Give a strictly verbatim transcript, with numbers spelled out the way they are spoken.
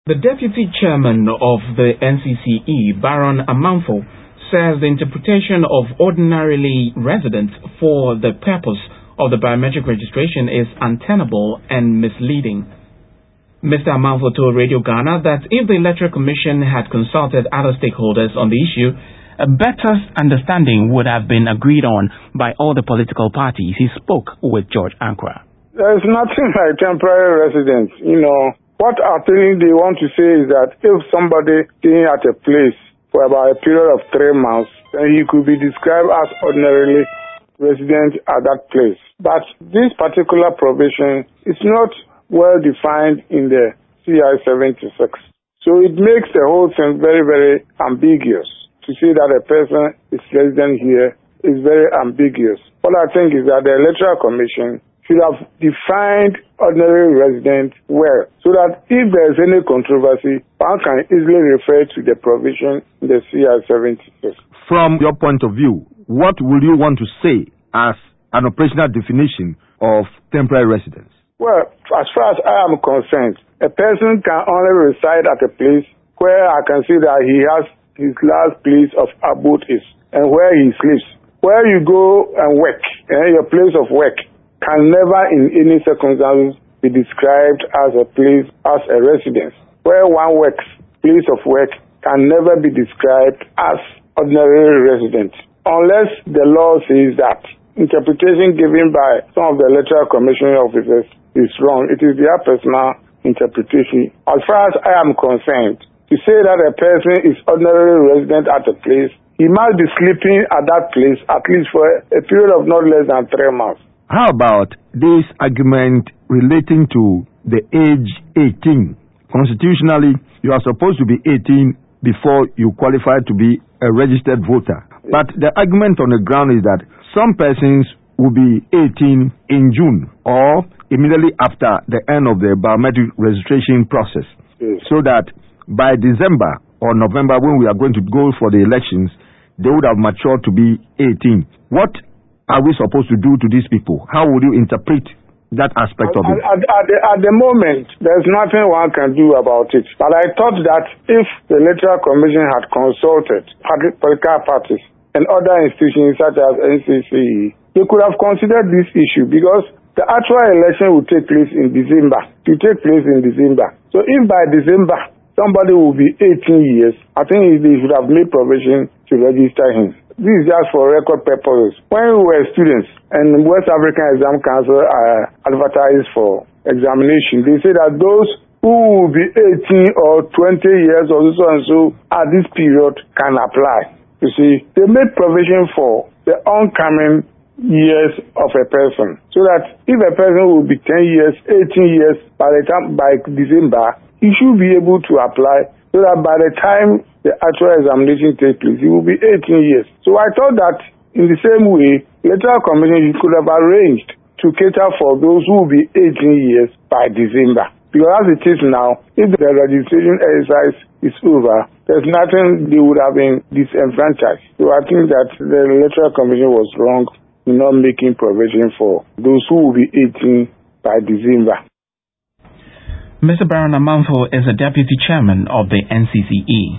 The deputy chairman of the N C C E, Baron Amanfo, says the interpretation of ordinarily resident for the purpose of the biometric registration is untenable and misleading. Mister Amanfo told Radio Ghana that if the Electoral Commission had consulted other stakeholders on the issue, a better understanding would have been agreed on by all the political parties. He spoke with George Ankra. There's nothing like temporary residence, you know. What I think they want to say is that if somebody staying at a place for about a period of three months, then he could be described as ordinarily resident at that place. But this particular provision is not well defined in the C I seventy-six. So it makes the whole thing very, very ambiguous. To say that a person is resident here is very ambiguous. What I think is that the Electoral Commission should have defined ordinary resident well, so that if there is any controversy, one can easily refer to the provision in the C I seventy-six. From your point of view, what would you want to say as an operational definition of temporary residence? Well, as far as I am concerned, a person can only reside at a place where I can see that he has his last place of abode is and where he sleeps. Where you go and work, and your place of work can never in any circumstances be described as a place, as a residence. Where one works, place of work, can never be described as ordinary residence. Unless the law says that. Interpretation given by some of the Electoral Commission officers is wrong. It is their personal interpretation. As far as I am concerned, to say that a person is ordinary resident at a place, he must be sleeping at that place at least for a period of not less than three months. How about this argument relating to the age eighteen? Constitutionally, you are supposed to be eighteen before you qualify to be a registered voter. Yes. But the argument on the ground is that some persons will be eighteen in June or immediately after the end of the biometric registration process. Yes. So that by December or November, when we are going to go for the elections, they would have matured to be eighteen. What are we supposed to do to these people? How would you interpret that aspect of it? At, at, the, at the moment, there's nothing one can do about it. But I thought that if the Electoral Commission had consulted political parties and other institutions such as N C C E, they could have considered this issue because the actual election will take place in December. It will take place in December. So if by December somebody will be eighteen years, I think they should have made provision to register him. This is just for record purposes. When we were students and West African Exam Council uh, advertised for examination, they say that those who will be eighteen or twenty years or so and so at this period can apply. You see, they made provision for the oncoming years of a person, so that if a person will be ten years, eighteen years by the time by December, he should be able to apply, so that by the time the actual examination takes place, he will be eighteen years. So I thought that in the same way, Electoral Commission could have arranged to cater for those who will be eighteen years by December. Because as it is now, if the registration exercise is over, there's nothing they would have been disenfranchised. So I think that the Electoral Commission was wrong in not making provision for those who will be eighteen by December. Mister Baron Amanfo is a deputy chairman of the N C C E.